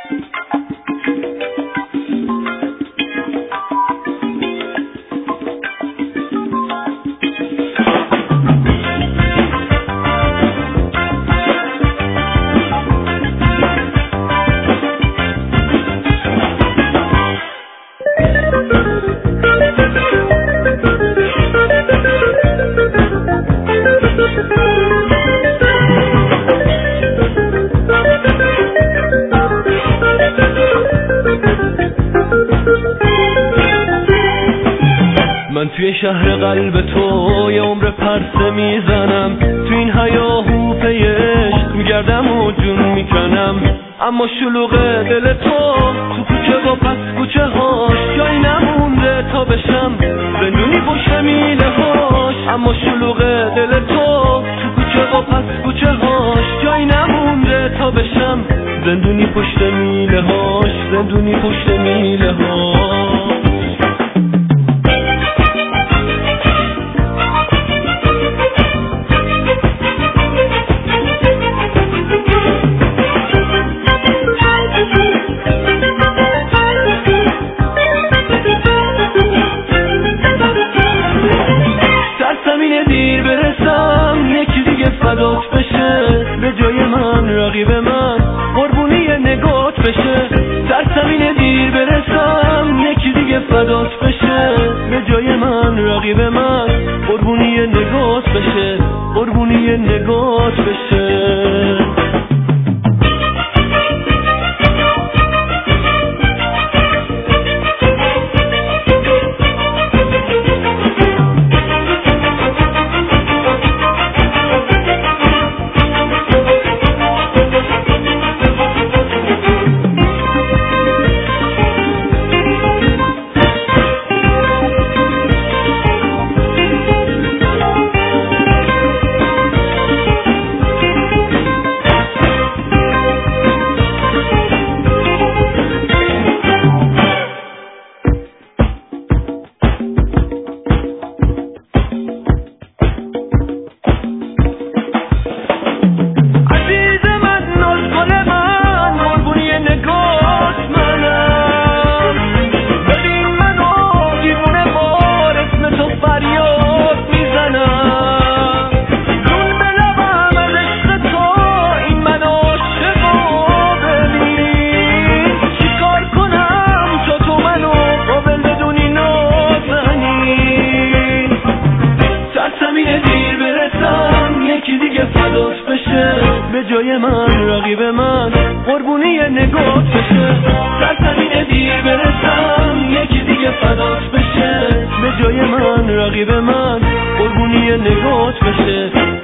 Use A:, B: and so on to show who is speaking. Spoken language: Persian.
A: من توی شهر قلب تو یه عمر پرسه میزنم، تو این هیاهو پی عشق میگردم و جون میکنم، اما شلوغ دل تو کوچه و پس کوچه هاش جایی نمونده تا بشم زندونی پشت میله هاش. اما شلوغ دل تو کوچه و پس کوچه هاش جایی نمونده تا بشم زندونی پشت میله هاش، زندونی پشت میله هاش. دیر برسم یکی دیگه فدات بشه، به جای من رقیب من قربونی نگات بشه. سرزمین دیر برسم یکی دیگه فدات بشه، به جای من رقیب من قربونی نگات بشه، قربونی نگات بشه. به جای من رقیب من قربونی نگات بشه. سرزمین دیر برسم یکی دیگه فدات بشه، به جای من رقیب من قربونی نگات بشه.